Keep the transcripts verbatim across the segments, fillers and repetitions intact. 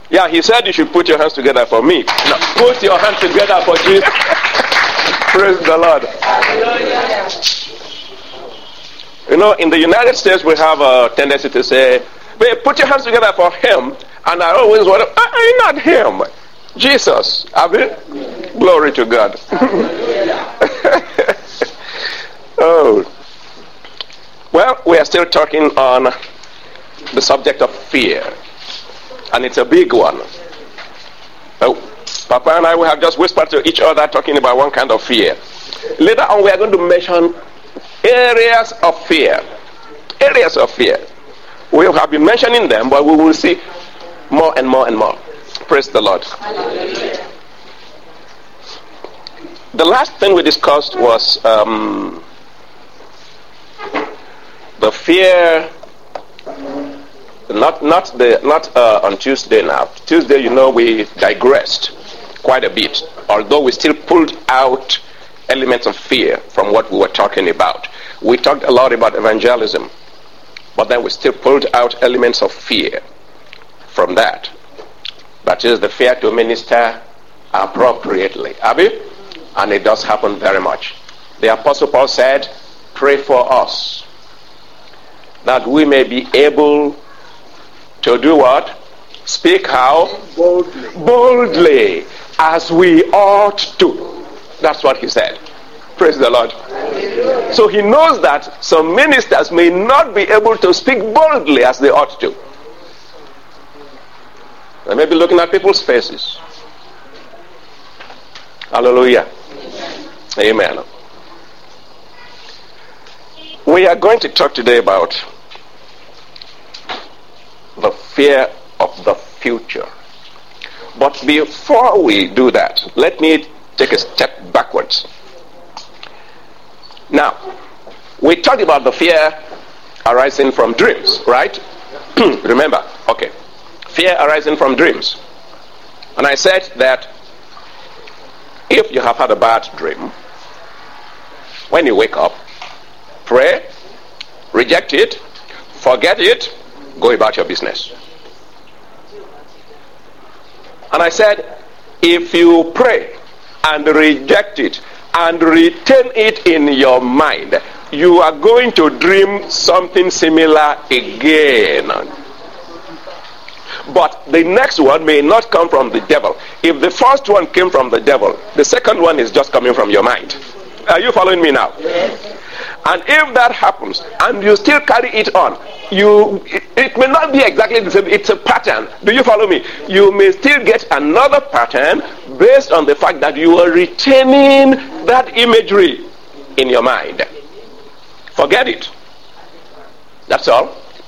Yeah, he said you should put your hands together for me. No, put your hands together for Jesus. Praise the Lord. You know, in the United States, we have a tendency to say, "Hey, put your hands together for him." And I always wonder, "I'm not him. Jesus." Have you? Glory to God. Oh. Well, we are still talking on the subject of fear. And it's a big one. Oh, Papa and I, we have just whispered to each other talking about one kind of fear. Later on, we are going to mention areas of fear. Areas of fear. We have been mentioning them, but we will see more and more and more. Praise the Lord. Hallelujah. The last thing we discussed was um, the fear. Not not the not uh, on Tuesday now. Tuesday, you know, we digressed quite a bit, although we still pulled out elements of fear from what we were talking about. We talked a lot about evangelism, but then we still pulled out elements of fear from that. That is the fear to minister appropriately. Abi? And it does happen very much. The Apostle Paul said, "Pray for us, that we may be able to do what? Speak how? Boldly. Boldly, as we ought to." That's what he said. Praise the Lord. Hallelujah. So he knows that some ministers may not be able to speak boldly as they ought to. They may be looking at people's faces. Hallelujah. Amen. We are going to talk today about the fear of the future. But before we do that, let me take a step backwards. Now, we talked about the fear arising from dreams, right? Remember? Okay. Fear arising from dreams. And I said that if you have had a bad dream, when you wake up, pray, reject it, forget it, go about your business. And I said, if you pray and reject it and retain it in your mind, you are going to dream something similar again. But the next one may not come from the devil. If the first one came from the devil, the second one is just coming from your mind. Are you following me now? Yes. And if that happens and you still carry it on, you it, it may not be exactly the same. It's a pattern. Do you follow me? You may still get another pattern based on the fact that you are retaining that imagery in your mind. Forget it. That's all.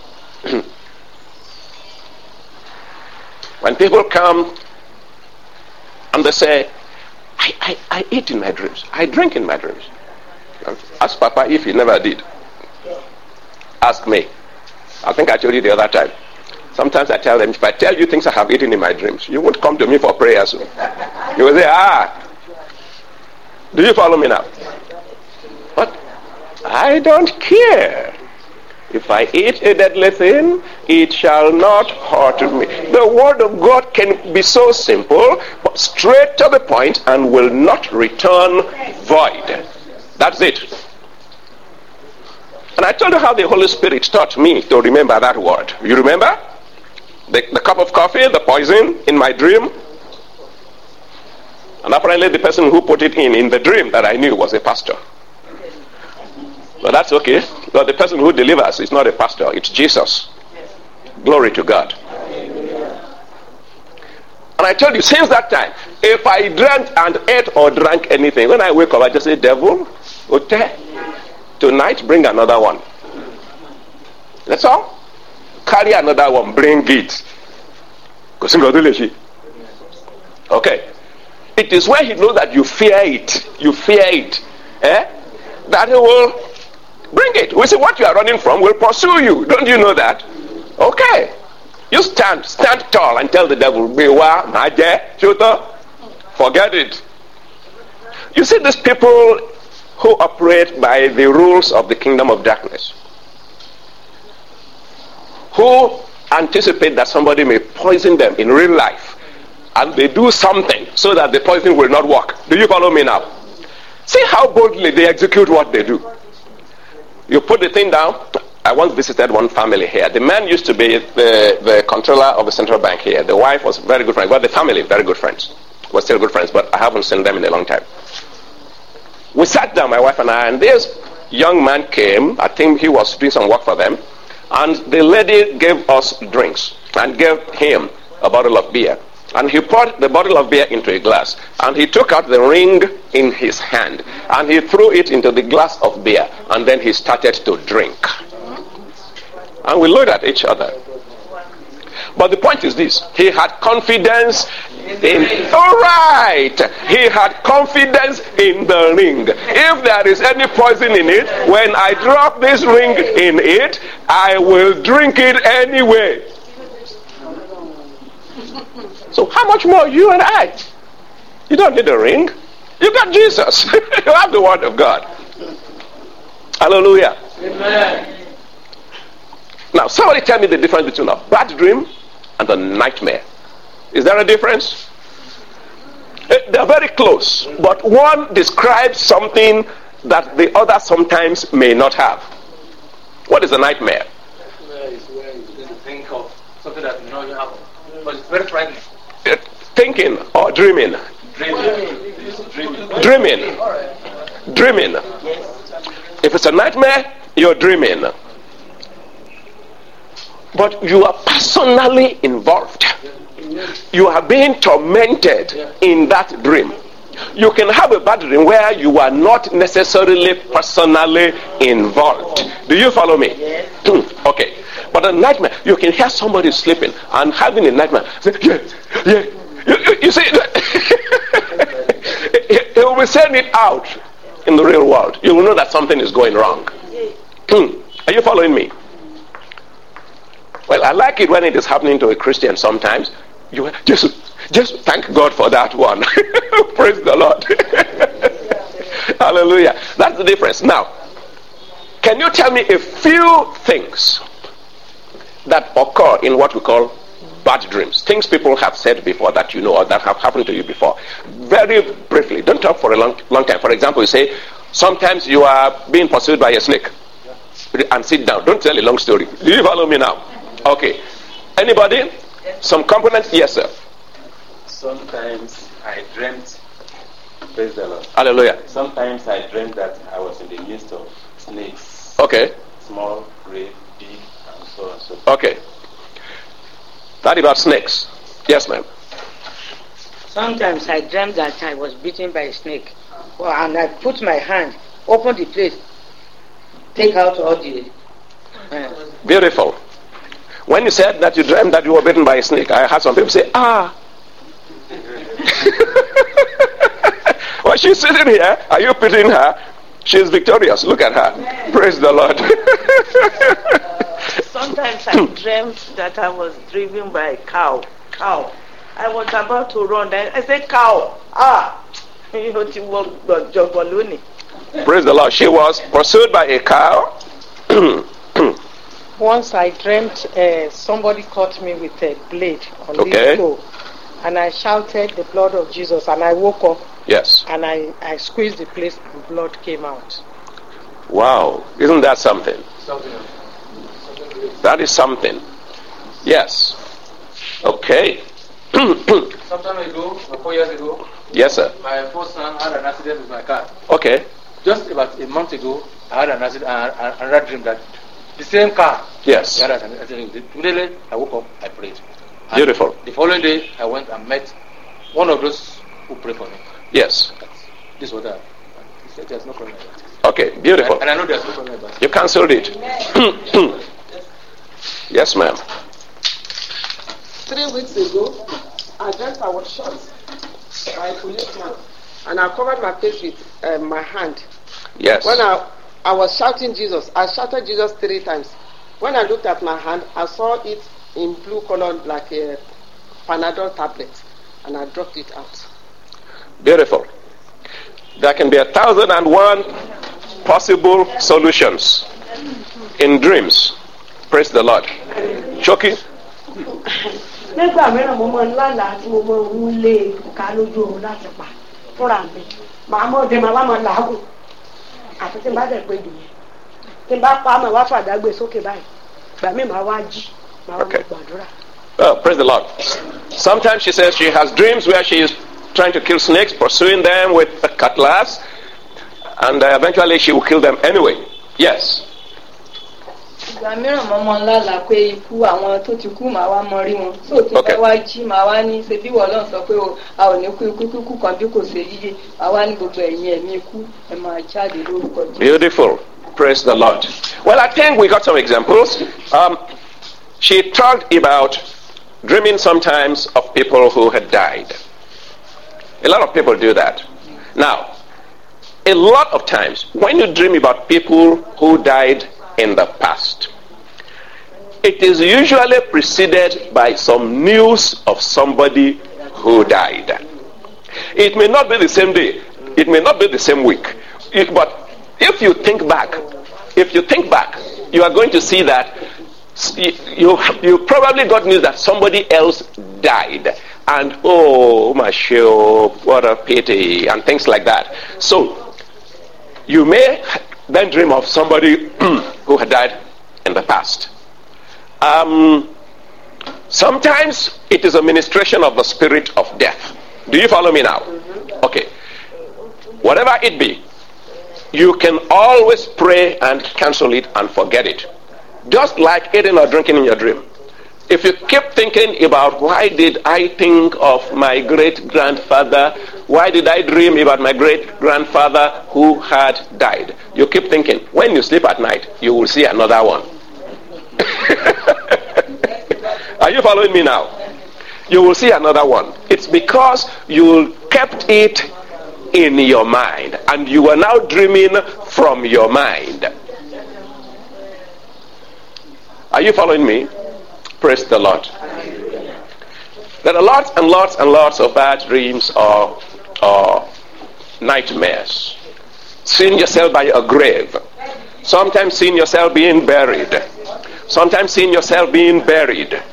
When people come and they say, I, I, I eat in my dreams, I drink in my dreams. Ask Papa if he never did. Ask me. I think I told you the other time. Sometimes I tell them, if I tell you things I have eaten in my dreams, you won't come to me for prayers. You will say, ah. Do you follow me now? But I don't care. If I eat a deadly thing, it shall not hurt me. The word of God can be so simple, but straight to the point and will not return void. That's it. And I told you how the Holy Spirit taught me to remember that word. You remember? The, the cup of coffee, the poison in my dream. And apparently the person who put it in, in the dream that I knew was a pastor. But that's okay. But the person who delivers is not a pastor, it's Jesus. Glory to God. And I told you, since that time, if I drank and ate or drank anything, when I wake up, I just say, devil, okay, tonight bring another one. That's all. Carry another one, bring it. Okay. It is when he knows that you fear it, you fear it, eh? that he will bring it. We say what you are running from will pursue you. Don't you know that? Okay. You stand, stand tall and tell the devil, Bewa, Maje, Chuta, forget it. You see these people who operate by the rules of the kingdom of darkness, who anticipate that somebody may poison them in real life, and they do something so that the poison will not work. Do you follow me now? See how boldly they execute what they do. You put the thing down. I once visited one family here. The man used to be the, the controller of the central bank here. The wife was very good friends. Well, the family, very good friends. We're still good friends, but I haven't seen them in a long time. We sat down, my wife and I, and this young man came. I think he was doing some work for them. And the lady gave us drinks and gave him a bottle of beer. And he poured the bottle of beer into a glass. And he took out the ring in his hand. And he threw it into the glass of beer. And then he started to drink. And we looked at each other. But the point is this. He had confidence in... All right. He had confidence in the ring. If there is any poison in it, when I drop this ring in it, I will drink it anyway. So how much more you and I? You don't need a ring. You got Jesus. You have the word of God. Hallelujah. Amen. Now, somebody tell me the difference between a bad dream and a nightmare. Is there a difference? They're very close, but one describes something that the other sometimes may not have. What is a nightmare? Nightmare is where you think of something that you know you have, but it's very frightening. Thinking or dreaming? Dreaming. Dreaming. Dreaming. If it's a nightmare, you're dreaming. But you are personally involved. You are being tormented in that dream. You can have a bad dream where you are not necessarily personally involved. Do you follow me? Yes. Okay. But a nightmare, you can hear somebody sleeping and having a nightmare. Say, yeah, yeah. You, you, you see, he will be saying it out in the real world. You will know that something is going wrong. Are you following me? Well, I like it when it is happening to a Christian sometimes. You just, just thank God for that one. Praise the Lord. Hallelujah. That's the difference. Now, can you tell me a few things that occur in what we call bad dreams? Things people have said before that you know or that have happened to you before. Very briefly. Don't talk for a long, long time. For example, you say, sometimes you are being pursued by a snake. And sit down. Don't tell a long story. Do you follow me now? Okay. Anybody? Some components? Yes, sir. Sometimes I dreamt, praise the Lord. Hallelujah. Sometimes I dreamt that I was in the midst of snakes. Okay. Small, great, big, and so on and so forth. Okay. That about snakes. Yes, ma'am. Sometimes I dreamt that I was bitten by a snake. Well, and I put my hand, open the place, take out all the... Uh, Beautiful. When you said that you dreamt that you were bitten by a snake, I had some people say, ah. Well, she's sitting here. Are you pitying her? She's victorious. Look at her. Praise the Lord. Sometimes I dreamt that I was driven by a cow. Cow. I was about to run. Then I said, cow. Ah. Praise the Lord. She was pursued by a cow. Once I dreamt uh, somebody cut me with a blade on okay. the toe, and I shouted the blood of Jesus, and I woke up. Yes. And I, I squeezed the place, and blood came out. Wow. Isn't that something? Something. That is something. Yes. Okay. Some time ago, four years ago, yes, sir. My first son had an accident with my car. Okay. Just about a month ago, I had an accident, uh, another dream that the same car. Yes. Immediately, I woke up, I prayed. And beautiful. The following day, I went and met one of those who prayed for me. Yes. This was that. He said there's no problem about it. Okay, beautiful. And, and I know there's no problem about it. You cancelled it. Yes, ma'am. Three weeks ago, I dreamt I was shot by a policeman, and I covered my face with uh, my hand. Yes. When I I was shouting Jesus, I shouted Jesus three times. When I looked at my hand, I saw it in blue color like a Panadol tablet, and I dropped it out. Beautiful. There can be a thousand and one possible solutions in dreams. Praise the Lord. Choki, nígbà mìíràn mo máa ń lálàá tí mo máa ń lé ká lójú oorun láti pa fúnra mi màá mọ̀ ọdẹ màá wá máa làágùn àti tí n bá dẹ̀ pé dùn tí n bá pa màá wá fàdágbé sókè báyìí gbà mí màá wá jí màá wá máa gbàdúrà. Oh, praise the Lord. Sometimes she says she has dreams where she is trying to kill snakes, pursuing them with a cutlass, and uh, eventually she will kill them anyway. Yes. ìgbà mìíràn mo mọ lálàá pé ikú àwọn tó ti kú màá wá mọ rí wọn tó ti bá wá jí màá wá ní ṣe bí wọ́n lọ́n sọ pé a ò ní kú ikú kíkú kan bí kò ṣe yíyé màá wá ní gbogbo ẹ̀yìn ẹ̀mí ikú ẹ̀ máa jáde lórúkọ Jésù. Beautiful. Praise the Lord. Well, I think we got some examples. Um, she talked about dreaming sometimes of people who had died. A lot of people do that. Now, a lot of times when you dream about people who died in the past, it is usually preceded by some news of somebody who died. It may not be the same day, it may not be the same week, it, but if you think back, if you think back, you are going to see that you, you, you probably got news that somebody else died, and oh my show, what a pity, and things like that. So you may then dream of somebody who had died in the past. Um, sometimes it is a ministration of the spirit of death. Do you follow me now? Okay. Whatever it be, you can always pray and cancel it and forget it. Just like eating or drinking in your dream. If you keep thinking about why did I think of my great-grandfather, why did I dream about my great-grandfather who had died? You keep thinking. When you sleep at night, you will see another one. Are you following me now? You will see another one. It's because you kept it in your mind, and you are now dreaming from your mind. Are you following me? Praise the Lord. There are lots and lots and lots of bad dreams or, or nightmares. Seeing yourself by a grave. Sometimes seeing yourself being buried. Sometimes seeing yourself being buried.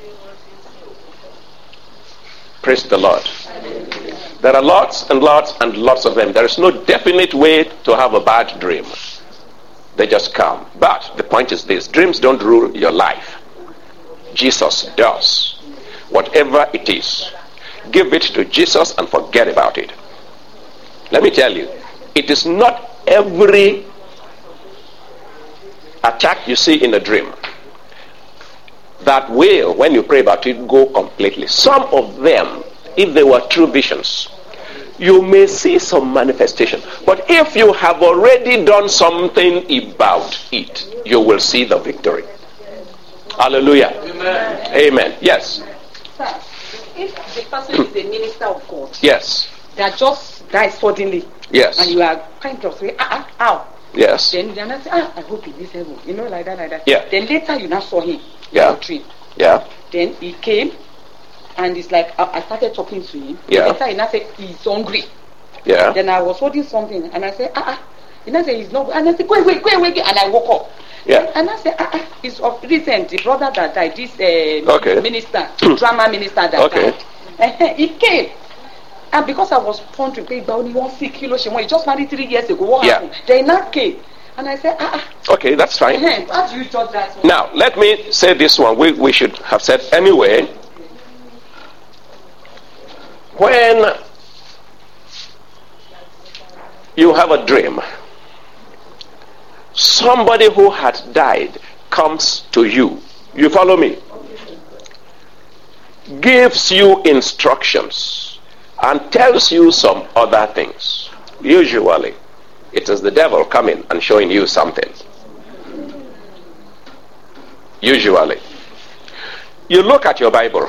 Praise the Lord. There are lots and lots and lots of them. There is no definite way to have a bad dream. They just come. But the point is this: dreams don't rule your life. Jesus does. Whatever it is, give it to Jesus and forget about it. Let me tell you, it is not every attack you see in a dream that will, when you pray about it, go completely. Some of them, if they were true visions, you may see some manifestation. But if you have already done something about it, you will see the victory. Hallelujah. Amen. Amen. Yes. Sir, if the person is a minister of God, yes, that just dies suddenly, yes, and you are kind of saying, ah, ah, ow, yes, then you not say, ah, I hope he is heaven, you know, like that, like that. Yeah. Then later you now saw him. Yeah. In your dream. Yeah. Then he came, and it's like I, I started talking to him. Yeah. Later he now said he's hungry. Yeah. Then I was holding something, and I said, ah, ah. He now said he's not, and I said, wait, wait, wait, wait, and I woke up. Yeah. And I said, ah, ah, it's of recent, the brother that died, this uh, okay. minister, drama minister that okay. died. He came. And because I was pondering, he just married three years ago, what yeah. happened? Then that came. And I said, ah, ah. Okay, that's fine. How do you judge that one? Now, let me say this one, we, we should have said anyway. When you have a dream, somebody who had died comes to you. You follow me? Gives you instructions and tells you some other things. Usually, it is the devil coming and showing you something. Usually. You look at your Bible.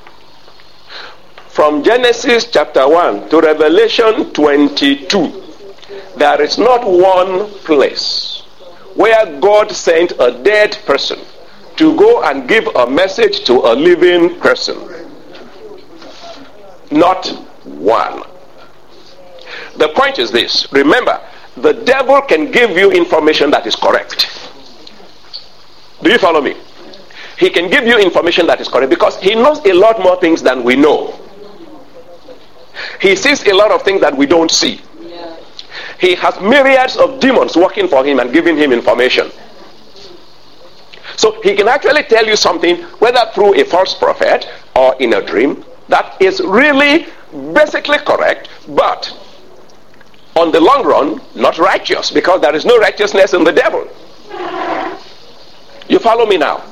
From Genesis chapter one to Revelation twenty-two, there is not one place where God sent a dead person to go and give a message to a living person. Not one. The point is this. Remember, the devil can give you information that is correct. Do you follow me? he can give you information that is correct because he knows a lot more things than we know. He sees a lot of things that we don't see. He has myriads of demons working for him and giving him information. So he can actually tell you something, whether through a false prophet or in a dream, that is really basically correct, but on the long run, not righteous, because there is no righteousness in the devil. You follow me now?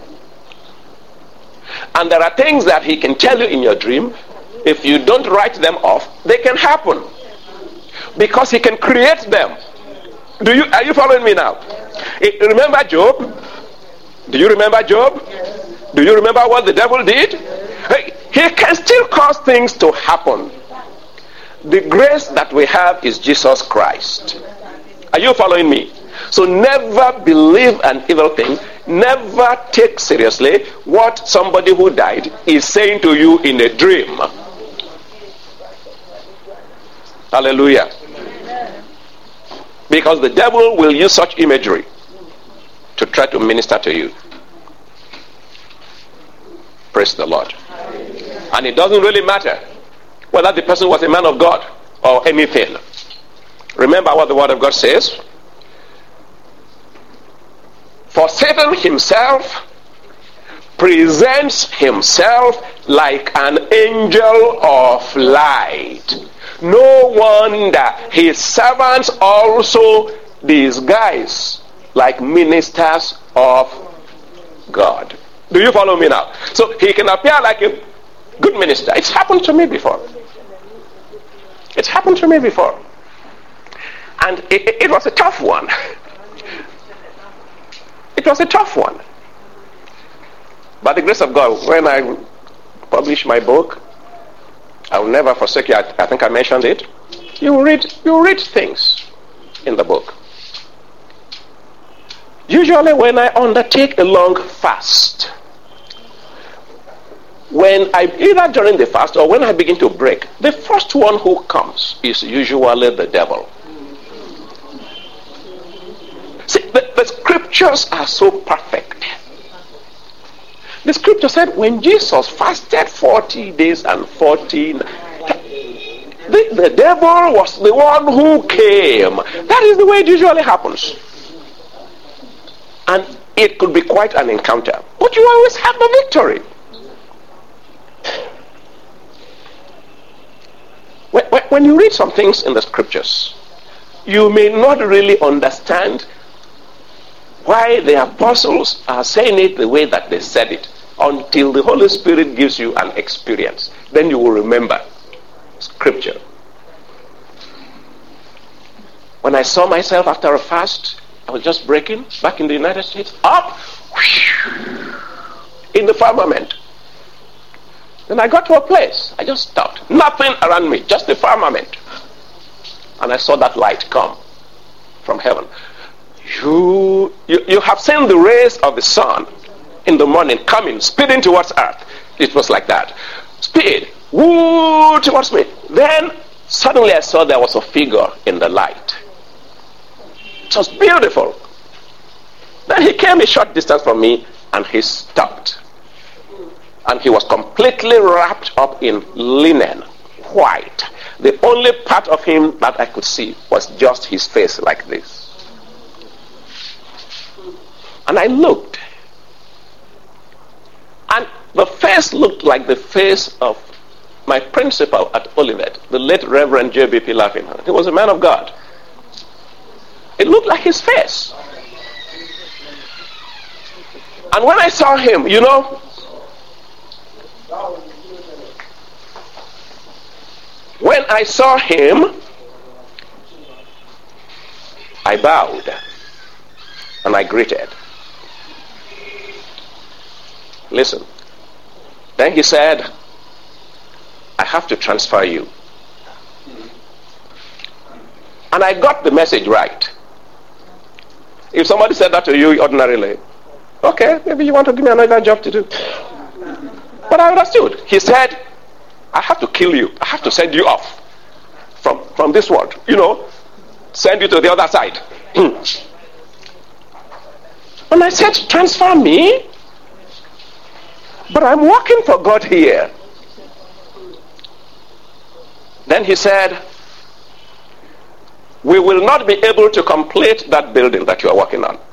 And there are things that he can tell you in your dream. If you don't write them off, they can happen. Because he can create them. Do you are you following me now? Eh, remember Job? Do you remember Job? Do you remember what the devil did? Hey, he can still cause things to happen. The grace that we have is Jesus Christ. Are you following me? So never believe an evil thing. Never take seriously what somebody who died is saying to you in a dream. Hallelujah. Because the devil will use such imagery to try to minister to you. Praise the Lord. And it doesn't really matter whether the person was a man of God or anything. Remember what the word of God says. For Satan himself presents himself like an angel of light. No wonder his servants also disguise like ministers of God. Do you follow me now? So he can appear like a good minister. It's happened to me before. It's happened to me before. And it, it, it was a tough one. It was a tough one. By the grace of God, when I published my book, I will never forsake you. I, I think I mentioned it. You read, you read things in the book. Usually when I undertake a long fast, when I, either during the fast or when I begin to break, the first one who comes is usually the devil. See, the, the scriptures are so perfect. The scripture said when Jesus fasted forty days and forty nights, the, the devil was the one who came. That is the way it usually happens. And it could be quite an encounter. But you always have the victory. When, when, when you read some things in the scriptures, you may not really understand why the apostles are saying it the way that they said it, until the Holy Spirit gives you an experience. Then you will remember scripture. When I saw myself after a fast, I was just breaking back in the United States, up in the firmament. Then I got to a place, I just stopped. Nothing around me, just the firmament. And I saw that light come from heaven. You, you, you have seen the rays of the sun in the morning coming, speeding towards earth. It was like that. Speed, woo, towards me. Then suddenly I saw there was a figure in the light. It was beautiful. Then he came a short distance from me and he stopped. And he was completely wrapped up in linen, white. The only part of him that I could see was just his face like this. And I looked. And the face looked like the face of my principal at Olivet, the late Reverend J B P Laughington. He was a man of God. It looked like his face. And when I saw him, you know, when I saw him, I bowed and I greeted. Listen. Then he said, I have to transfer you. And I got the message right. If somebody said that to you ordinarily, okay, maybe you want to give me another job to do. But I understood. He said, I have to kill you. I have to send you off from, from this world. You know, send you to the other side. When I said, transfer me? But I'm working for God here. Then he said, we will not be able to complete that building that you are working on.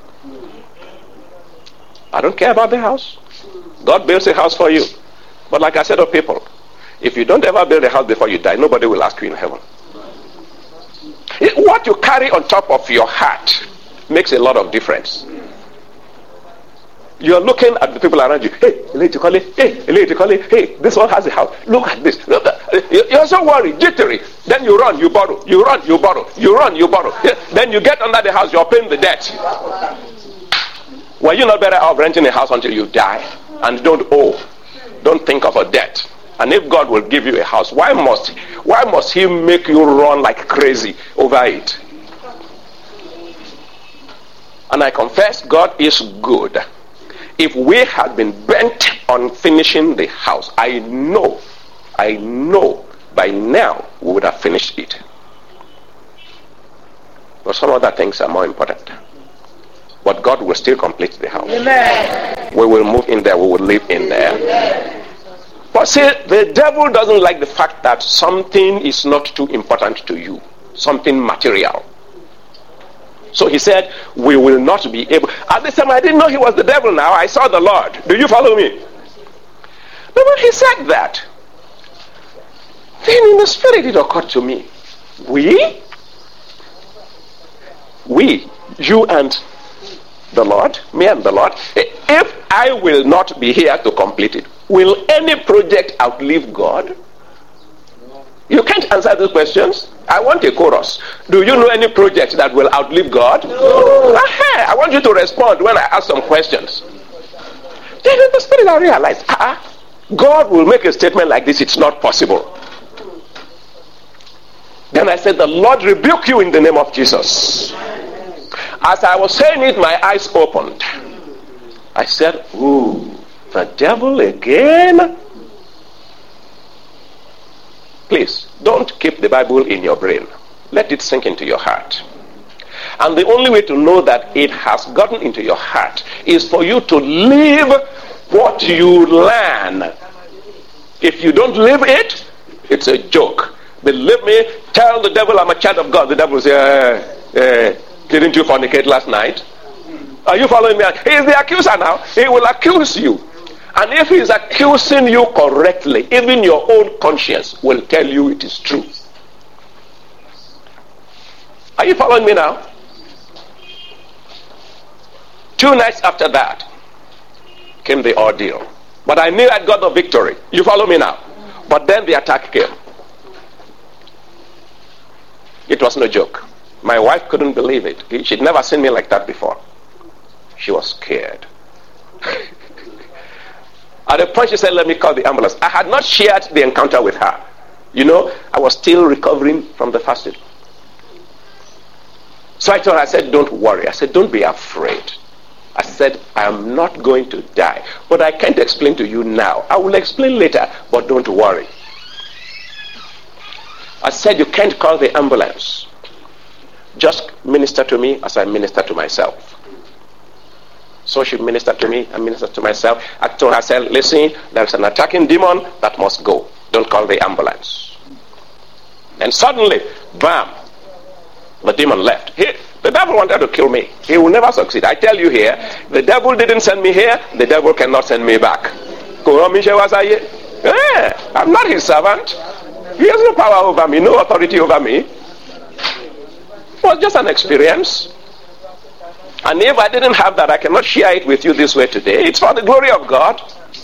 I don't care about the house. God builds a house for you. But like I said to people, if you don't ever build a house before you die, nobody will ask you in heaven. What you carry on top of your heart makes a lot of difference. You're looking at the people around you. Hey, lady call it. Hey, lady call it. Hey, this one has a house. Look at this. You're so worried, jittery. Then you run, you borrow. You run, you borrow. You run, you borrow. Then you get under the house, you're paying the debt. Were you not better off renting a house until you die? And don't owe. Don't think of a debt. And if God will give you a house, why must why must he make you run like crazy over it? And I confess, God is good. If we had been bent on finishing the house, I know, I know by now we would have finished it. But some other things are more important. But God will still complete the house. Amen. We will move in there, we will live in there. Amen. But see, the devil doesn't like the fact that something is not too important to you. Something material. So he said, we will not be able. At this time, I didn't know he was the devil now. I saw the Lord. Do you follow me? But when he said that, then in the spirit it occurred to me. We? We, you and the Lord, me and the Lord, if I will not be here to complete it, will any project outlive God? You can't answer these questions. I want a chorus. Do you know any project that will outlive God? No. I want you to respond when I ask some questions. Then in the spirit I realized, ah, God will make a statement like this, it's not possible. Then I said, the Lord rebuke you in the name of Jesus. As I was saying it, my eyes opened. I said, ooh, the devil again? Please, don't keep the Bible in your brain. Let it sink into your heart. And the only way to know that it has gotten into your heart is for you to live what you learn. If you don't live it, it's a joke. Believe me, tell the devil I'm a child of God. The devil will say, eh, eh, didn't you fornicate last night? Are you following me? He is the accuser now. He will accuse you. And if he is accusing you correctly, even your own conscience will tell you it is true. Are you following me now? Two nights after that came the ordeal. But I knew I got the victory. You follow me now? But then the attack came. It was no joke. My wife couldn't believe it. She'd never seen me like that before. She was scared. At a point she said, let me call the ambulance. I had not shared the encounter with her. You know, I was still recovering from the fasting. So I told her, I said, don't worry. I said, don't be afraid. I said, I am not going to die. But I can't explain to you now. I will explain later, but don't worry. I said, you can't call the ambulance. Just minister to me as I minister to myself. So she ministered to me, I ministered to myself. I told her, I said, listen, there's an attacking demon that must go. Don't call the ambulance. And suddenly, bam, the demon left. He, the devil wanted to kill me. He will never succeed. I tell you here, the devil didn't send me here, the devil cannot send me back. Yeah, I'm not his servant. He has no power over me, no authority over me. It was just an experience. And if I didn't have that, I cannot share it with you this way today. It's for the glory of God.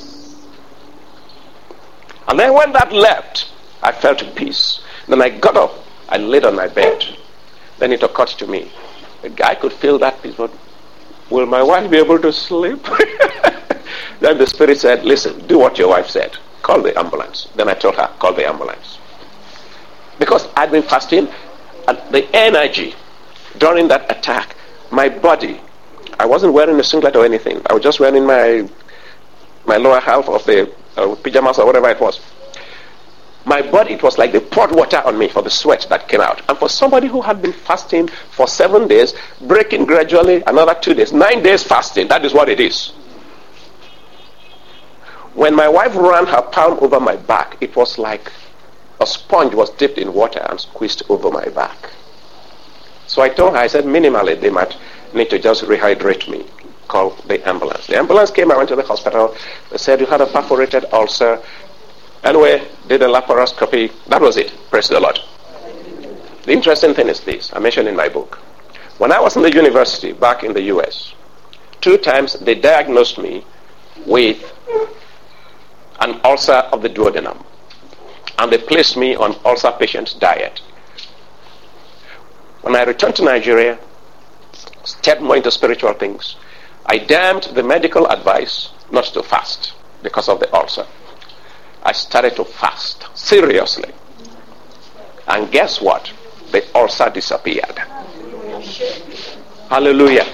And then when that left, I felt peace. Then I got up, I laid on my bed. Then it occurred to me, a guy could feel that peace, but will my wife be able to sleep? Then the Spirit said, listen, do what your wife said. Call the ambulance. Then I told her, call the ambulance. Because I'd been fasting, and the energy during that attack, my body, I wasn't wearing a singlet or anything. I was just wearing my my lower half of the uh, pajamas or whatever it was. My body, it was like they poured water on me for the sweat that came out. And for somebody who had been fasting for seven days, breaking gradually another two days, nine days fasting, that is what it is. When my wife ran her palm over my back, it was like a sponge was dipped in water and squeezed over my back. So I told her, I said, minimally, they might need to just rehydrate me. Call the ambulance. The ambulance came, I went to the hospital. They said, you had a perforated ulcer. Anyway, did a laparoscopy. That was it. Praise the Lord. The interesting thing is this, I mentioned in my book. When I was in the university back in the U S, two times they diagnosed me with an ulcer of the duodenum. And they placed me on ulcer patient diet. When I returned to Nigeria, stepped more into spiritual things, I damned the medical advice not to fast because of the ulcer. I started to fast seriously. And guess what? The ulcer disappeared. Hallelujah.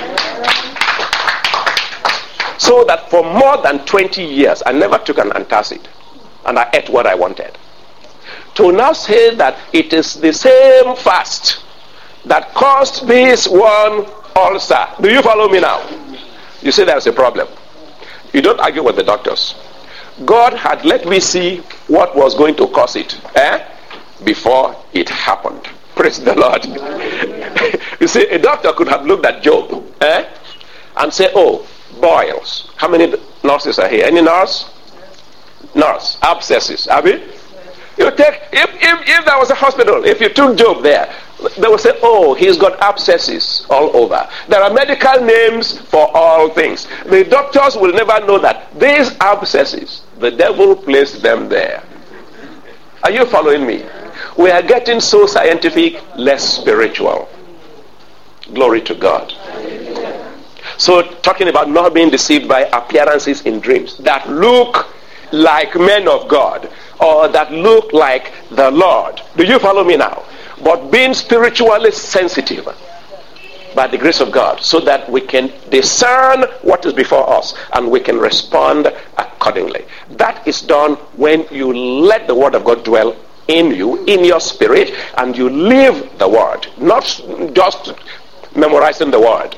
So that for more than twenty years, I never took an antacid. And I ate what I wanted. To now say that it is the same fast that caused this one ulcer. Do you follow me now? You see there's a problem. You don't argue with the doctors. God had let me see what was going to cause it eh? before it happened. Praise the Lord. You see, a doctor could have looked at Job eh? and say, oh, boils. How many nurses are here? Any nurse? Nurse. Abscesses. Have you? You take, if, if, if there was a hospital, if you took Job there, they would say, oh, he's got abscesses all over. There are medical names for all things. The doctors will never know that these abscesses, the devil placed them there. Are you following me? We are getting so scientific, less spiritual. Glory to God. So talking about not being deceived by appearances in dreams that look like men of God or that look like the Lord. Do you follow me now? But being spiritually sensitive by the grace of God so that we can discern what is before us and we can respond accordingly. That is done when you let the word of God dwell in you, in your spirit, and you live the word, not just memorizing the word.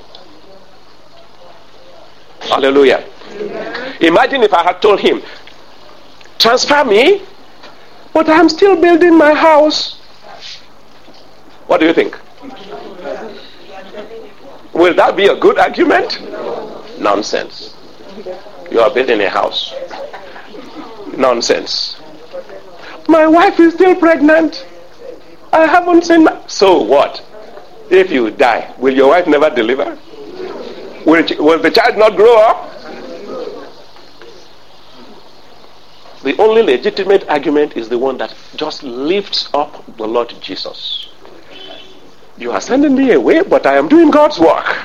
Hallelujah. Amen. Imagine if I had told him, transfer me, but I'm still building my house. What do you think? Will that be a good argument? Nonsense. You are building a house. Nonsense. My wife is still pregnant. I haven't seen my... So what? If you die, will your wife never deliver? Will, will the child not grow up? The only legitimate argument is the one that just lifts up the Lord Jesus. You are sending me away, but I am doing God's work.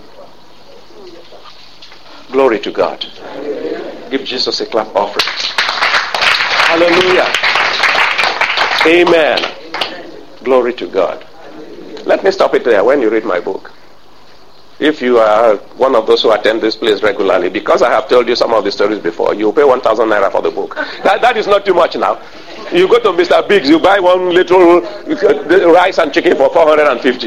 Glory to God. Give Jesus a clap offering. Hallelujah. Amen. Glory to God. Let me stop it there when you read my book. If you are one of those who attend this place regularly, because I have told you some of the stories before, you pay one thousand naira for the book. That, that is not too much now. You go to Mister Biggs, you buy one little rice and chicken for four hundred fifty.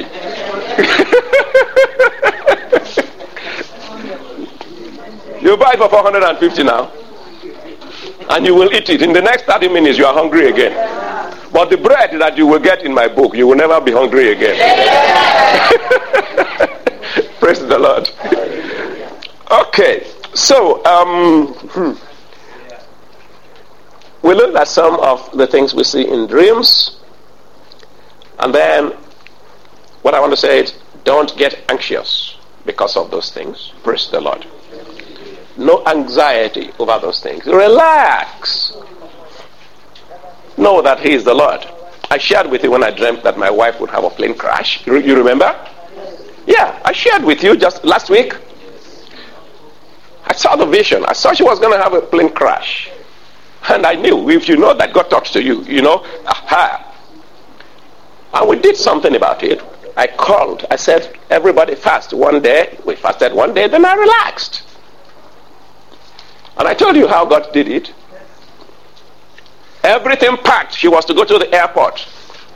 You buy it for four hundred fifty now. And you will eat it. In the next thirty minutes, you are hungry again. But the bread that you will get in my book, you will never be hungry again. Praise the Lord. Okay, so um, hmm. we looked at some of the things we see in dreams. And then what I want to say is, don't get anxious because of those things. Praise the Lord. No anxiety over those things. Relax. Know that He is the Lord. I shared with you when I dreamt that my wife would have a plane crash. You, you remember? Yeah, I shared with you just last week. I saw the vision. I saw she was going to have a plane crash. And I knew, if you know that God talks to you, you know, aha. And we did something about it. I called. I said, everybody fast one day. We fasted one day, then I relaxed. And I told you how God did it. Everything packed. She was to go to the airport.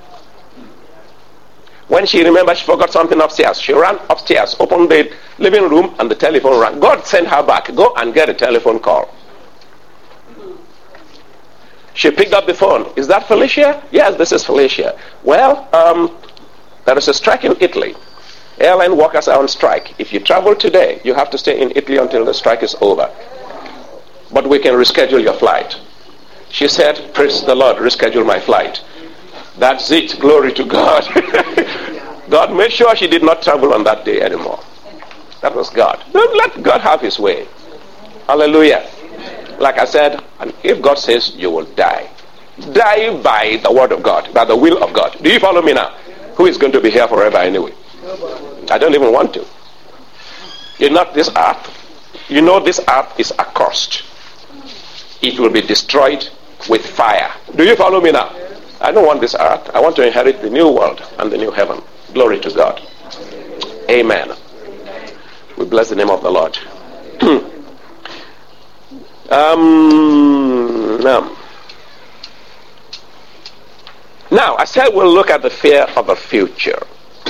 When she remembered she forgot something upstairs, she ran upstairs, opened the living room, and the telephone rang. God sent her back. Go and get a telephone call. She picked up the phone. Is that Felicia? Yes, this is Felicia. Well, um, there is a strike in Italy. Airline workers are on strike. If you travel today, you have to stay in Italy until the strike is over. But we can reschedule your flight. She said, praise the Lord, reschedule my flight. That's it. Glory to God. God made sure she did not travel on that day anymore. That was God. Don't let God have his way. Hallelujah. Like I said, and if God says you will die, die by the word of God, by the will of God. Do you follow me now? Who is going to be here forever anyway? I don't even want to. You're not this earth. You know this earth is accursed. It will be destroyed with fire. Do you follow me now? I don't want this earth. I want to inherit the new world and the new heaven. Glory to God. Amen. We bless the name of the Lord. um, now, now, I said we'll look at the fear of the future.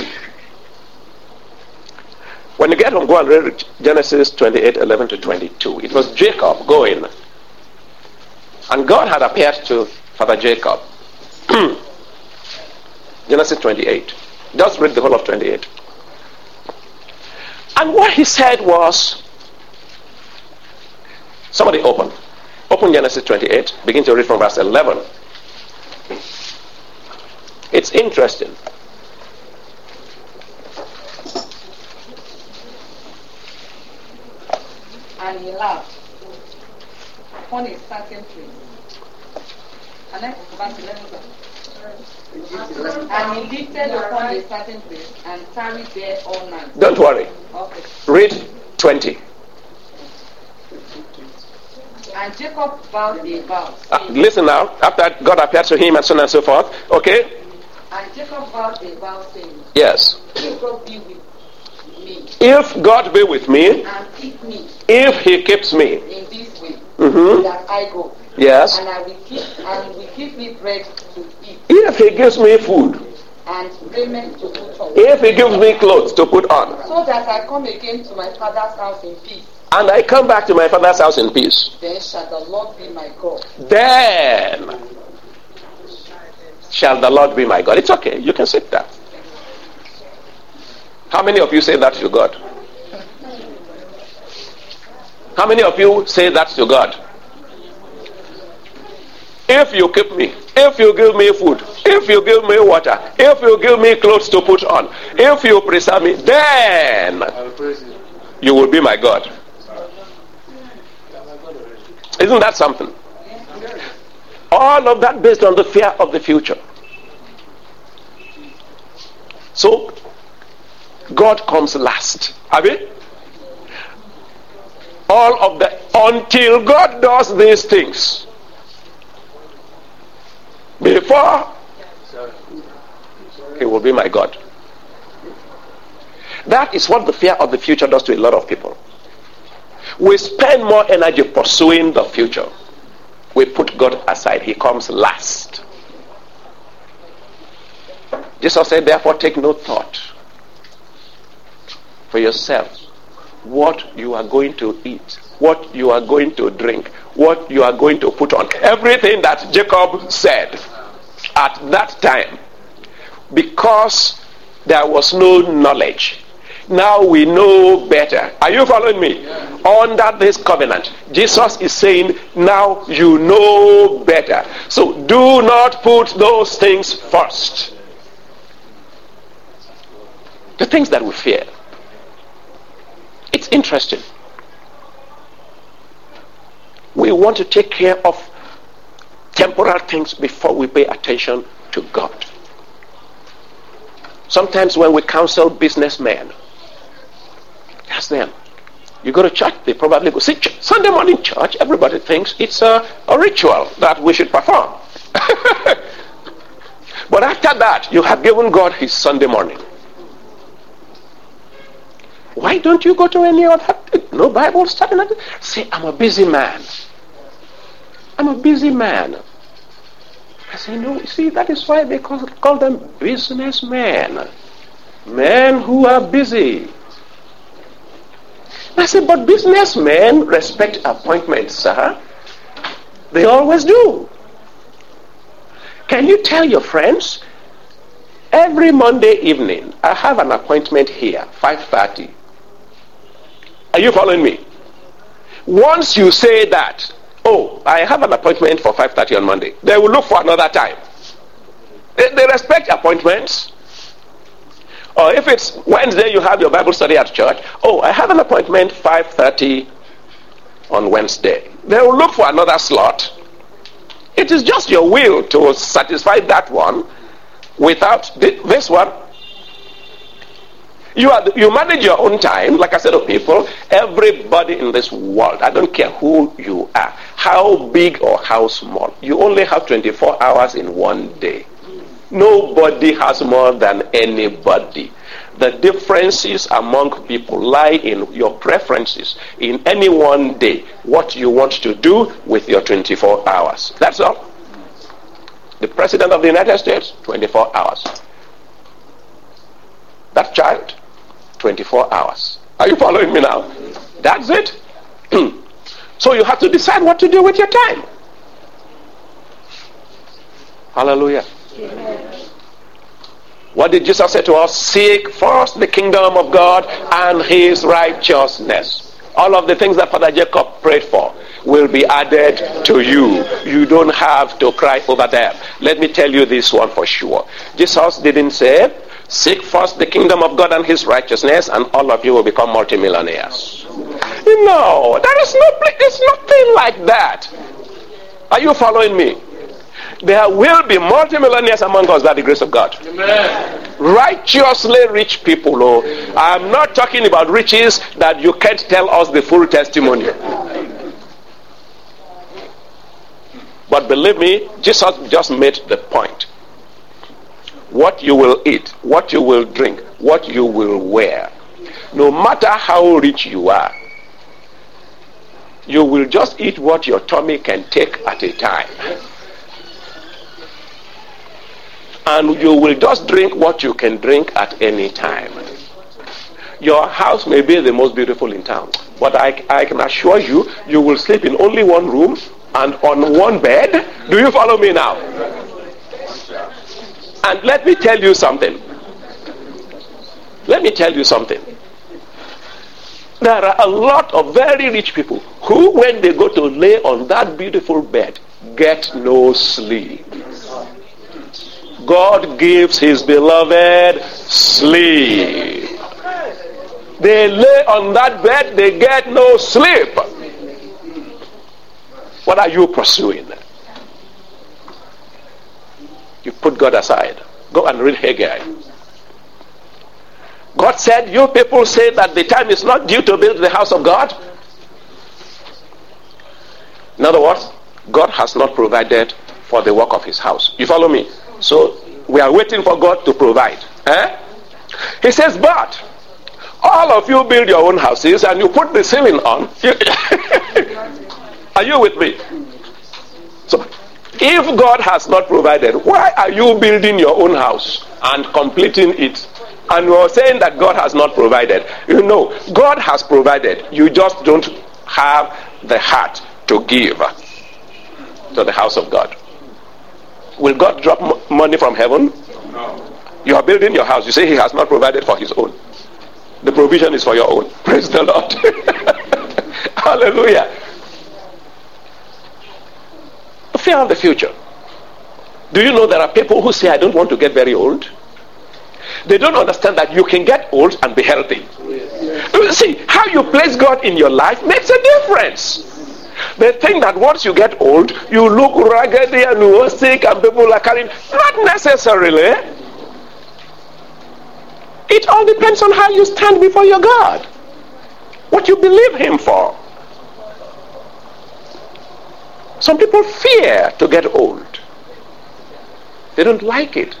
When you get home, go and read Genesis twenty-eight, eleven to twenty-two. It was Jacob going. And God had appeared to Father Jacob. Genesis twenty-eight. Just read the whole of twenty-eight. And what he said was, somebody open. Open Genesis twenty-eight. Begin to read from verse eleven. It's interesting. And he laughed upon a certain place. And then verse eleven. And he lifted upon a certain place and tarried there all night. Don't worry. Okay. Read twenty. And Jacob vowed a vow. Uh, listen now. After God appeared to him and so on and so forth. Okay? And Jacob vowed a vow saying, yes. If God be with me. If God be with me. And keep me. If he keeps me. In this way. Mm-hmm. That I go. Yes. And I will keep and will give me bread to eat. If he gives me food. And raiment to put on. If he gives me clothes to put on. So that I come again to my father's house in peace. And I come back to my father's house in peace. Then shall the Lord be my God. Then shall the Lord be my God. It's okay. You can sit there. How many of you say that to God? How many of you say that to God? If you keep me, if you give me food, if you give me water, if you give me clothes to put on, if you preserve me, then you will be my God. Isn't that something? All of that based on the fear of the future. So, God comes last. Have you? All of the, until God does these things, before he will be my God. That is what the fear of the future does to a lot of people. We spend more energy pursuing the future. We put God aside. He comes last. Jesus said, therefore take no thought for yourself what you are going to eat, what you are going to drink, what you are going to put on. Everything that Jacob said at that time, because there was no knowledge. Now we know better. Are you following me? Yeah. Under this covenant, Jesus is saying, now you know better. So do not put those things first. The things that we fear. It's interesting. We want to take care of temporal things before we pay attention to God. Sometimes when we counsel businessmen, ask them, you go to church, they probably go, see, Sunday morning church, everybody thinks it's a, a ritual that we should perform. But after that, you have given God his Sunday morning. Why don't you go to any other, no Bible study? Say, I'm a busy man. I'm a busy man. I say, no, see, that is why they call, call them businessmen. Men who are busy. I say, but businessmen respect appointments, sir. They always do. Can you tell your friends? Every Monday evening, I have an appointment here, five thirty. Are you following me? Once you say that, oh, I have an appointment for five thirty on Monday, they will look for another time. They, they respect appointments. Or if it's Wednesday, you have your Bible study at church. Oh, I have an appointment five thirty on Wednesday. They will look for another slot. It is just your will to satisfy that one without this one. You are you manage your own time. Like I said to people, everybody in this world, I don't care who you are, how big or how small, you only have twenty-four hours in one day. Nobody has more than anybody. The differences among people lie in your preferences in any one day, what you want to do with your twenty-four hours. That's all. The President of the United States, twenty-four hours. That child, twenty-four hours. Are you following me now? That's it. So you have to decide what to do with your time. Hallelujah. Amen. What did Jesus say to us? Seek first the kingdom of God and his righteousness. All of the things that Father Jacob prayed for will be added to you. You don't have to cry over them. Let me tell you this one for sure. Jesus didn't say, seek first the kingdom of God and his righteousness, and all of you will become multimillionaires. No, that is not, it's nothing like that. Are you following me? There will be multimillionaires among us by the grace of God. Amen. Righteously rich people. Oh, I'm not talking about riches that you can't tell us the full testimony. But believe me, Jesus just made the point. What you will eat, what you will drink, what you will wear, no matter how rich you are, you will just eat what your tummy can take at a time. And you will just drink what you can drink at any time. Your house may be the most beautiful in town, but I, I can assure you, you will sleep in only one room and on one bed. Do you follow me now? And let me tell you something. Let me tell you something. There are a lot of very rich people who, when they go to lay on that beautiful bed, get no sleep. God gives his beloved sleep. They lay on that bed, they get no sleep. What are you pursuing? You put God aside. Go and read Haggai. God said, you people say that the time is not due to build the house of God. In other words, God has not provided for the work of his house. You follow me? So we are waiting for God to provide. Eh? He says, but all of you build your own houses and you put the ceiling on. Are you with me? So if God has not provided, why are you building your own house and completing it? And you are saying that God has not provided. You know, God has provided. You just don't have the heart to give to the house of God. Will God drop m- money from heaven? No. You are building your house. You say he has not provided for his own. The provision is for your own. Praise the Lord. Hallelujah. Fear of the future. Do you know there are people who say, I don't want to get very old? They don't understand that you can get old and be healthy. Yes. See, how you place God in your life makes a difference. They think that once you get old, you look raggedy and you are sick and people are carrying. Not necessarily. It all depends on how you stand before your God. What you believe him for. Some people fear to get old. They don't like it.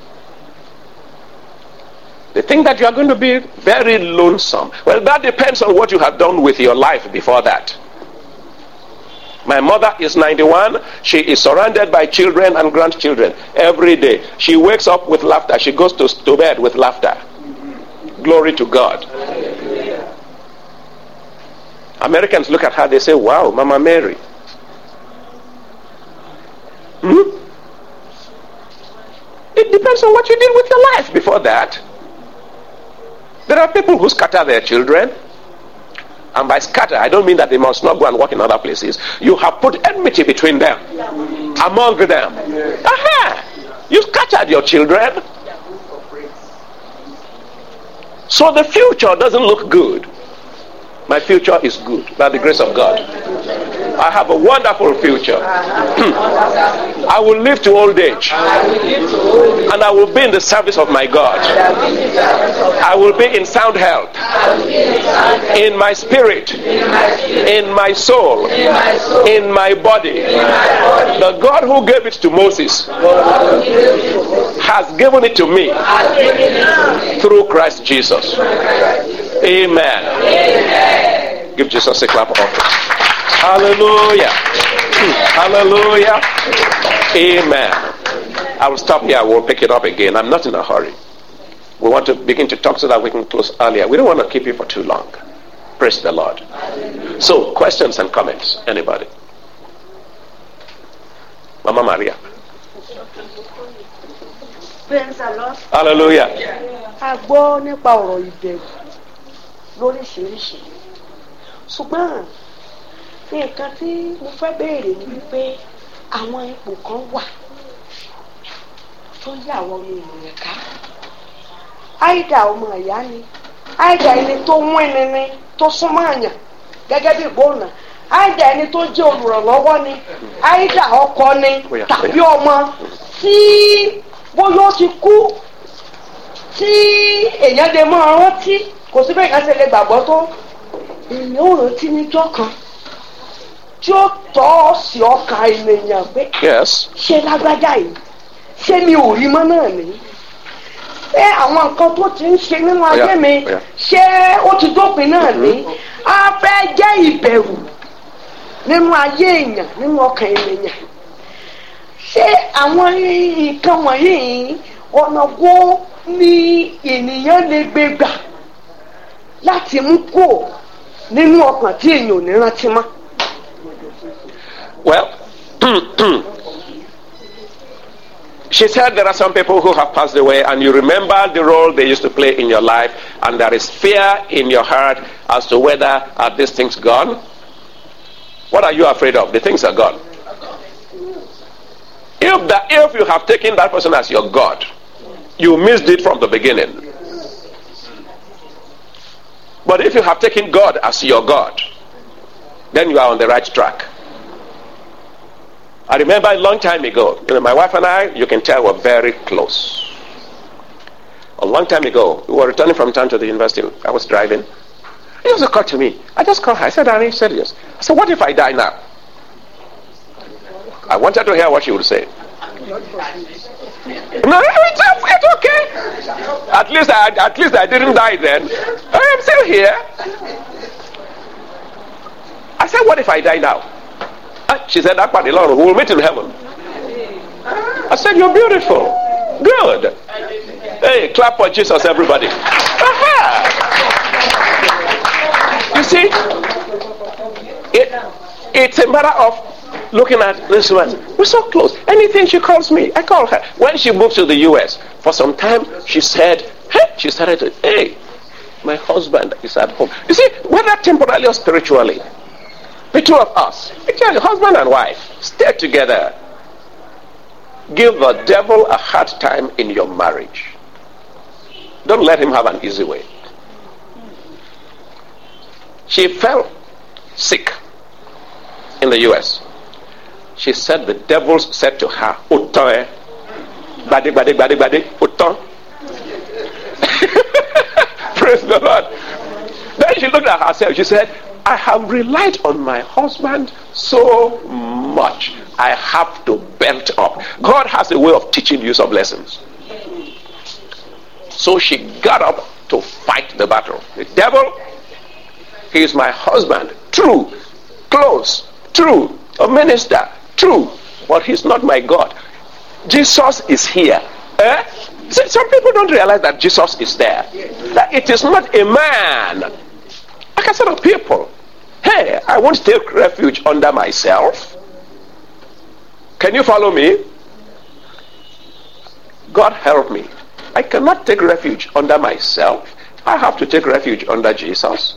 They think that you are going to be very lonesome. Well, that depends on what you have done with your life before that. My mother is ninety-one. She is surrounded by children and grandchildren every day. She wakes up with laughter. She goes to, to bed with laughter. Glory to God. Americans look at her, they say, wow, Mama Mary. Hmm? depends on what you did with your life before that. There are people who scatter their children. And by scatter, I don't mean that they must not go and work in other places. You have put enmity between them, among them. Aha! You scattered your children. So the future doesn't look good. My future is good by the grace of God. I have a wonderful future. I will live to old age. And I will be in the service of my God. I will be in sound health. In my spirit. In my soul. In my body. The God who gave it to Moses has given it to me through Christ Jesus. Amen. Give Jesus a clap of offering. Hallelujah. Hallelujah. Amen. I will stop here. We'll pick it up again. I'm not in a hurry. We want to begin to talk so that we can close earlier. We don't want to keep you for too long. Praise the Lord. So, questions and comments. Anybody? Mama Maria. Praise the Lord. Hallelujah. A gbọ́ nípa ọ̀rọ̀ ìbẹ̀rù lóríṣiríṣi. Ṣùgbọ́n nǹkan tí mo fẹ́ béèrè ni wípé àwọn ipò kan wà tó yà àwọn ènìyàn ká. Àìdá ọmọ ìyá ni, àìdá ẹni tó mú ẹni ni tó súnmọ́ àyàn gẹ́gẹ́ bí ìgbóhùnà, àìdá ẹni tó jẹ́ olùrànlọ́wọ́ ni, àìdá ọkọ ni tàbí ọmọ tí bóyá ó ti kú tí èèyàn lè máa rántí kò sí bẹ́ẹ̀ ká ṣe lè gbàgbọ́ tó èèyàn ò rántí níjọ́ kan tí ó tọ́ sí ọkàn ènìyàn pé ṣé lágbájá yìí ṣé mi ò rí mọ́ náà ní ṣé àwọn nǹkan tó ti ń ṣe nínú ayé mi ṣé ó ti dópin náà ní á fẹ́ jẹ́ ìbẹ̀rù nínú ayé èèyàn nínú ọkàn ènìyàn. Ṣé àwọn nǹkan wọ̀nyí ọ̀nà wo ni ènìyàn lè gbé gbà láti mú kó nínú ọkàn tí èèyàn ò ní rántí mọ́? Well, she said there are some people who have passed away and you remember the role they used to play in your life and there is fear in your heart as to whether are these things gone? What are you afraid of? The things are gone. If, the, if you have taken that person as your God, you missed it from the beginning. But if you have taken God as your God, then you are on the right track. I remember a long time ago, you know, my wife and I, you can tell, were very close. A long time ago, we were returning from town to the university. I was driving. It just occurred to me. I just called her. I said, Annie, said yes. I said, what if I die now? I wanted to hear what she would say. No, it's, it's okay. At least I, at least I didn't die then. I am still here. I said, what if I die now? She said, we'll meet in heaven. I said, you're beautiful. Good. Hey, clap for Jesus, everybody. Aha. You see, it, it's a matter of looking at this one. We're so close. Anything she calls me, I call her. When she moved to the U S, for some time, she said, hey, she started to, hey, my husband is at home. You see, whether temporarily or spiritually, the two of us, actually, husband and wife, stay together. Give the devil a hard time in your marriage. Don't let him have an easy way. She fell sick in the U S. She said the devil said to her, Uton, badi, badi, badi, badi, Uton. Praise the Lord. Then she looked at herself. She said, I have relied on my husband so much. I have to belt up. God has a way of teaching you some lessons. So she got up to fight the battle. The devil, he is my husband. True. Close. True. A minister. True. But he's not my God. Jesus is here. Eh? See, some people don't realize that Jesus is there. That it is not a man. Like I said of people. Hey, I won't take refuge under myself. Can you follow me? God help me. I cannot take refuge under myself. I have to take refuge under Jesus.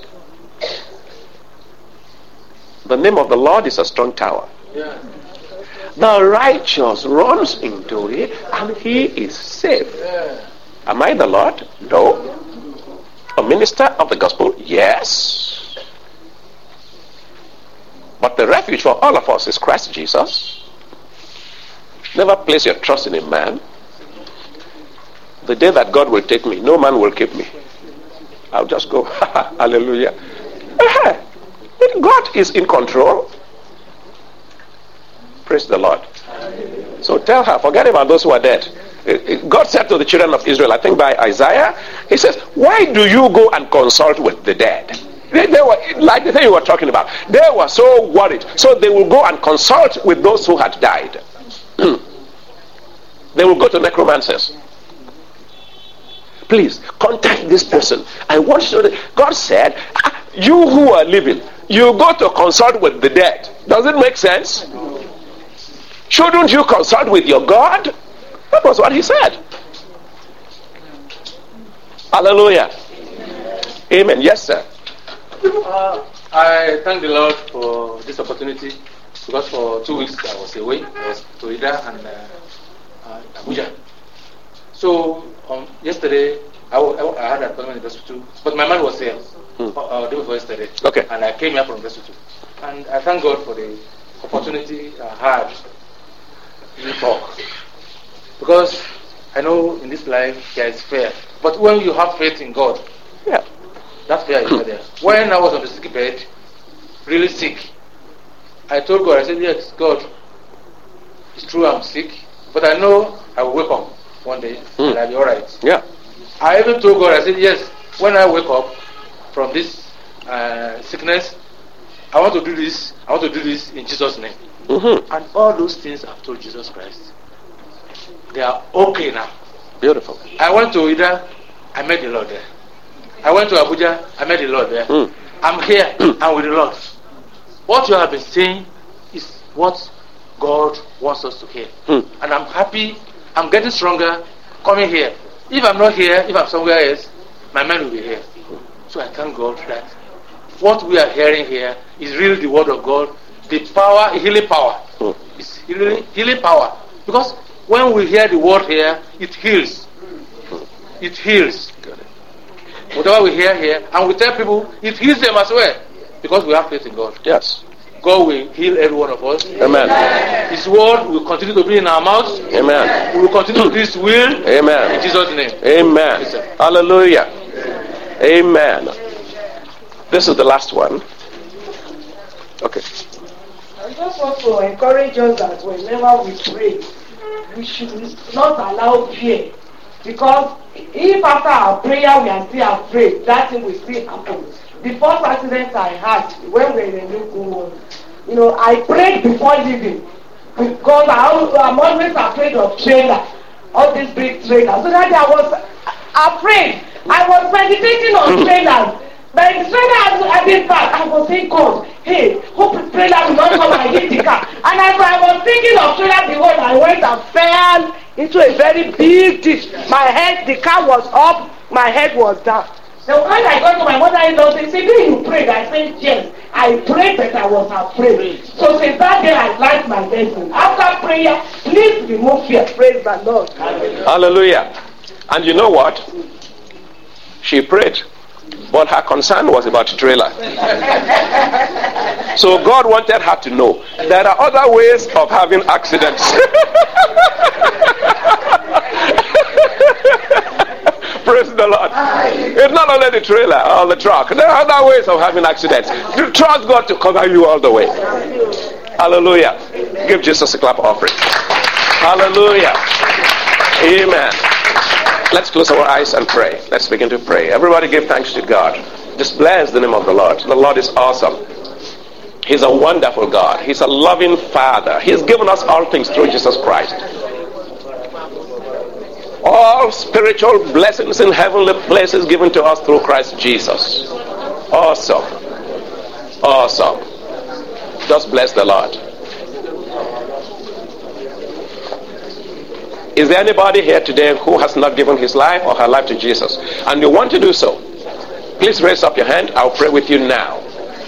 The name of the Lord is a strong tower. Yeah. The righteous runs into it and he is safe. Yeah. Am I the Lord? No. A minister of the gospel? Yes. But the refuge for all of us is Christ Jesus. Never place your trust in a man. The day that God will take me, no man will keep me. I'll just go. Hallelujah. God is in control. Praise the Lord. So tell her, forget about those who are dead. God said to the children of Israel, I think by Isaiah, he says, why do you go and consult with the dead? They, they were, like the thing you were talking about, they were so worried. So they will go and consult with those who had died. They will go to necromancers. Please, contact this person. I want you to... God said, you who are living, you go to consult with the dead. Does it make sense? Shouldn't you consult with your God? That was what he said. Hallelujah. Amen. Yes, sir. Uh, I thank the Lord for this opportunity, because for two weeks I was away. I was to Ida and uh, uh, Abuja. So um, yesterday I, w- I had an appointment in the hospital, but my man was here hmm. uh, day before yesterday. Okay. And I came here from the hospital, and I thank God for the opportunity I had to talk, because I know in this life there is fear, but when you have faith in God, yeah, that fear is not there. When I was on the sick bed, really sick, I told God, I said, yes, God, it's true I'm sick, but I know I will wake up one day mm. and I'll be alright. Yeah. I even told God, I said, yes, when I wake up from this uh, sickness, I want to do this, I want to do this in Jesus' name. Mm-hmm. And all those things I've told Jesus Christ, they are okay now. Beautiful. I went to Ida, I met the Lord there. I went to Abuja, I met the Lord there. Mm. I'm here, I'm with the Lord. What you have been saying is what God wants us to hear. Mm. And I'm happy, I'm getting stronger coming here. If I'm not here, if I'm somewhere else, my mind will be here. So I thank God that what we are hearing here is really the word of God. The power, healing power. Mm. It's healing, healing power. Because when we hear the word here, it heals. It heals. Whatever we hear here, and we tell people, it heals them as well. Because we have faith in God. Yes. God will heal every one of us. Amen. His word will continue to be in our mouths. Amen. We will continue to do His will. Amen. In Jesus' name. Amen. Yes, hallelujah. Amen. This is the last one. Okay. I just want to encourage us that whenever we pray, we should not allow fear. Because if after our prayer we are still afraid, that thing will still happen. The first accident I had when we were in the new you know, I prayed before leaving because I, I'm always afraid of trailer, all these big trailers. So that I was afraid. I was meditating on trailers. But the trailer had been back. I was saying, God, hey, hope the trailer will not come and hit the car. And as I was thinking of trailer, behold, I went and fell into a very big ditch. My head, the car was up, my head was down. So when I got to my mother-in-law, they said, do you pray? I said, yes. I prayed, but I was afraid. So since that day, I learned my lesson. After prayer, please remove fear. Praise the Lord. Hallelujah. Hallelujah. And you know what? She prayed, but her concern was about the trailer. So God wanted her to know there are other ways of having accidents. Praise the Lord. It's not only the trailer or the truck. There are other ways of having accidents. You trust God to cover you all the way. Hallelujah. Give Jesus a clap offering. Hallelujah. Amen. Let's close our eyes and pray. Let's begin to pray. Everybody give thanks to God. Just bless the name of the Lord. The Lord is awesome. He's a wonderful God. He's a loving Father. He's given us all things through Jesus Christ. All spiritual blessings in heavenly places given to us through Christ Jesus. Awesome. Awesome. Just bless the Lord. Is there anybody here today who has not given his life or her life to Jesus and you want to do so? Please raise up your hand. I'll pray with you now.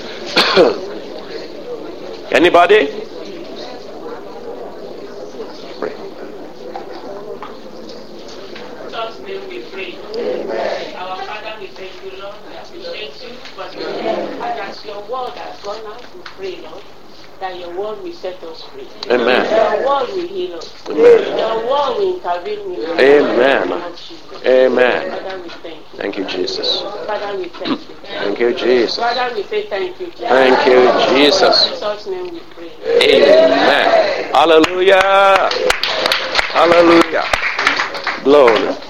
Anybody? Pray. God's name we pray. Amen. Our Father, we thank you, Lord. We appreciate you for the and as your word has gone out, we pray, Lord, that your word will set us free. Amen. Your word will heal us. Amen. Your word will intervene in our Amen. lives. Amen. Father, we thank you. Thank you, Jesus. Father, we thank you. Thank you, Jesus. Father, we say thank you, Jesus. Thank you, Jesus. In Jesus' name we pray. Amen. Hallelujah. Hallelujah. Glory.